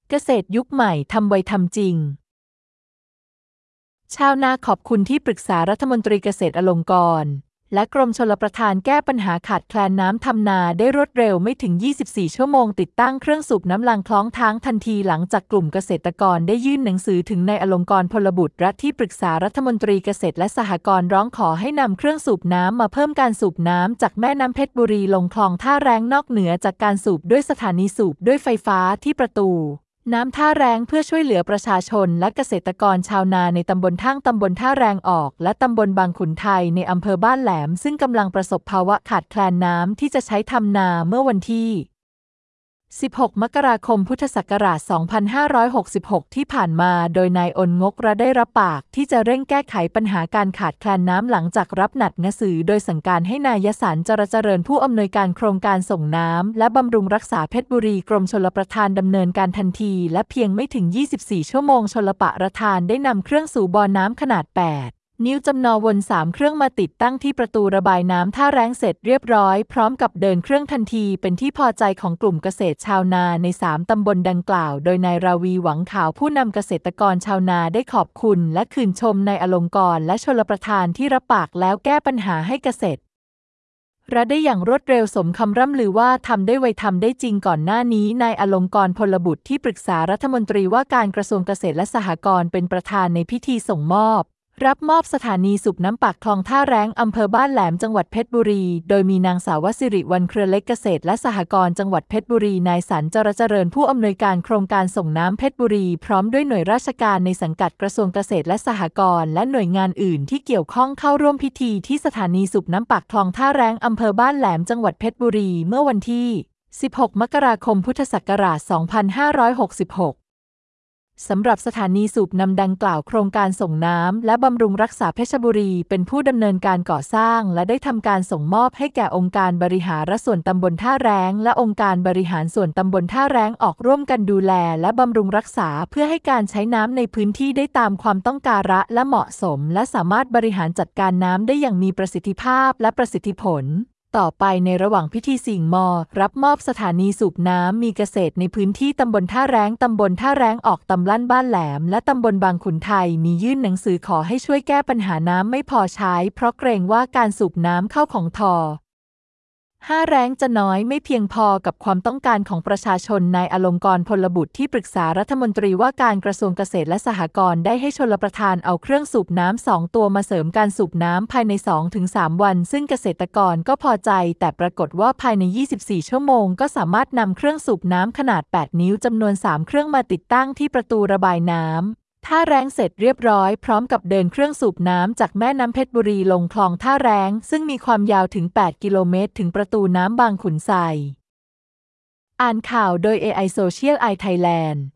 เกษตรยุคใหม่ทำไวทำจริงชาวนาขอบคุณที่ปรึกษารัฐมนตรีเกษตรอลงกรณ์และกรมชลประทานแก้ปัญหาขาดแคลนน้ำทำนาได้รวดเร็วไม่ถึง 24 ชั่วโมงติดตั้งเครื่องสูบน้ำลางคล้องท้างทันทีหลังจากกลุ่มเกษตรกรได้ยื่นหนังสือถึงนายอลงกรณ์พลบุตรรัฐที่ปรึกษารัฐมนตรีเกษตรและสหกรณ์ร้องขอให้นำเครื่องสูบน้ำมาเพิ่มการสูบน้ำจากแม่น้ำเพชรบุรีลงคลองท่าแร้งนอกเหนือจากการสูบด้วยสถานีสูบด้วยไฟฟ้าที่ประตูน้ำท่าแร้งเพื่อช่วยเหลือประชาชนและเกษตรกรชาวนาในตำบลท่างตำบลท่าแรงออกและตำบลบางขุนไทยในอำเภอบ้านแหลมซึ่งกำลังประสบภาวะขาดแคลนน้ำที่จะใช้ทำนาเมื่อวันที่16 มกราคม พุทธศักราช 2566 ที่ผ่านมาโดยนายอนงกระได้รับปากที่จะเร่งแก้ไขปัญหาการขาดแคลนน้ำหลังจากรับหนัดหนังสือโดยสั่งการให้นายสารจรเจริญผู้อำนวยการโครงการส่งน้ำและบำรุงรักษาเพชรบุรีกรมชลประทานดำเนินการทันทีและเพียงไม่ถึง 24 ชั่วโมงชลประทานได้นำเครื่องสูบบ่อน้ำขนาด 8 นิ้วจำนวน3 เครื่องมาติดตั้งที่ประตูระบายน้ำท่าแร้งเสร็จเรียบร้อยพร้อมกับเดินเครื่องทันทีเป็นที่พอใจของกลุ่มเกษตรชาวนาใน3 ตำบลดังกล่าวโดยนายราวีหวังขาวผู้นำเกษตรกรชาวนาได้ขอบคุณและชื่นชมนายอลงกรณ์และชลประทานที่รับปากแล้วแก้ปัญหาให้เกษตรได้อย่างรวดเร็วสมคำร่ำลือว่าทำได้ไวทำได้จริงก่อนหน้านี้นายอลงกรณ์พลบุตรที่ปรึกษารัฐมนตรีว่าการกระทรวงเกษตรและสหกรณ์เป็นประธานในพิธีส่งมอบรับมอบสถานีสูบน้ำปากคลองท่าแร้งอำเภอบ้านแหลมจังหวัดเพชรบุรีโดยมีนางสาววสิริวรรณเครือเล็กเกษตรและสหกรณ์จังหวัดเพชรบุรีนายสันจรเจริญผู้อำนวยการโครงการส่งน้ำเพชรบุรีพร้อมด้วยหน่วยราชการในสังกัดกระทรวงเกษตรและสหกรณ์และหน่วยงานอื่นที่เกี่ยวข้องเข้าร่วมพิธีที่สถานีสูบน้ำปากคลองท่าแร้งอำเภอบ้านแหลมจังหวัดเพชรบุรีเมื่อวันที่16 มกราคม พุทธศักราช 2566สำหรับสถานีสูบน้ำดังกล่าวโครงการส่งน้ำและบำรุงรักษาเพชรบุรีเป็นผู้ดำเนินการก่อสร้างและได้ทำการส่งมอบให้แก่องค์การบริหารส่วนตำบลท่าแร้งและองค์การบริหารส่วนตำบลท่าแร้งออกร่วมกันดูแลและบำรุงรักษาเพื่อให้การใช้น้ำในพื้นที่ได้ตามความต้องการและเหมาะสมและสามารถบริหารจัดการน้ำได้อย่างมีประสิทธิภาพและประสิทธิผลต่อไปในระหว่างพิธีสิ่งมอรับมอบสถานีสูบน้ำมีเกษตรในพื้นที่ตำบลท่าแร้งตำบลท่าแร้งออกตำลั่นบ้านแหลมและตำบลบางขุนไทยมียื่นหนังสือขอให้ช่วยแก้ปัญหาน้ำไม่พอใช้เพราะเกรงว่าการสูบน้ำเข้าของ5 แร้งจะน้อยไม่เพียงพอกับความต้องการของประชาชนนายอลงกรณ์พลบุตรที่ปรึกษารัฐมนตรีว่าการกระทรวงเกษตรและสหกรณ์ได้ให้ชลประทานเอาเครื่องสูบน้ำ2 ตัวมาเสริมการสูบน้ำภายใน 2-3 วันซึ่งเกษตรกรก็พอใจแต่ปรากฏว่าภายใน 24 ชั่วโมงก็สามารถนำเครื่องสูบน้ำขนาด 8 นิ้วจำนวน 3 เครื่องมาติดตั้งที่ประตูระบายน้ำท่าแร้งเสร็จเรียบร้อยพร้อมกับเดินเครื่องสูบน้ำจากแม่น้ำเพชรบุรีลงคลองท่าแร้งซึ่งมีความยาวถึง 8 กิโลเมตรถึงประตูน้ำบางขุนไซอ่านข่าวโดย AI Social Eye Thailand